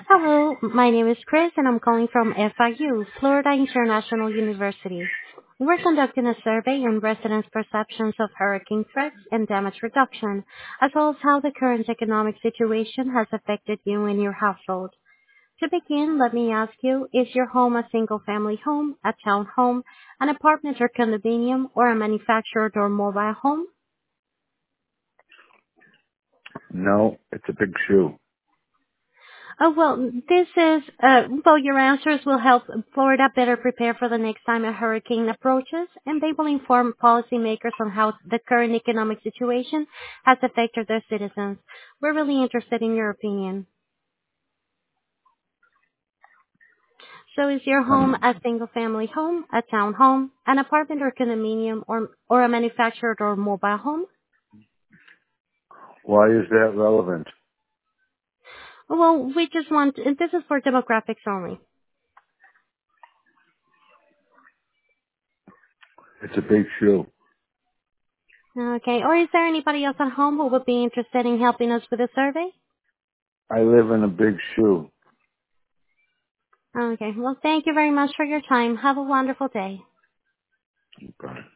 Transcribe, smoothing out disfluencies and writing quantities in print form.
Hello, my name is Chris and I'm calling from FIU, Florida International University. We're conducting a survey on residents' perceptions of hurricane threats and damage reduction, as well as how the current economic situation has affected you and your household. To begin, let me ask you, is your home a single-family home, a townhome, an apartment or condominium, or a manufactured or mobile home? No, it's a big shoe. Your answers will help Florida better prepare for the next time a hurricane approaches, and they will inform policymakers on how the current economic situation has affected their citizens. We're really interested in your opinion. So is your home a single-family home, a townhome, an apartment or condominium, or a manufactured or mobile home? Why is that relevant? Well, this is for demographics only. It's a big shoe. Okay, or is there anybody else at home who would be interested in helping us with the survey? I live in a big shoe. Okay. Well, thank you very much for your time. Have a wonderful day. Okay.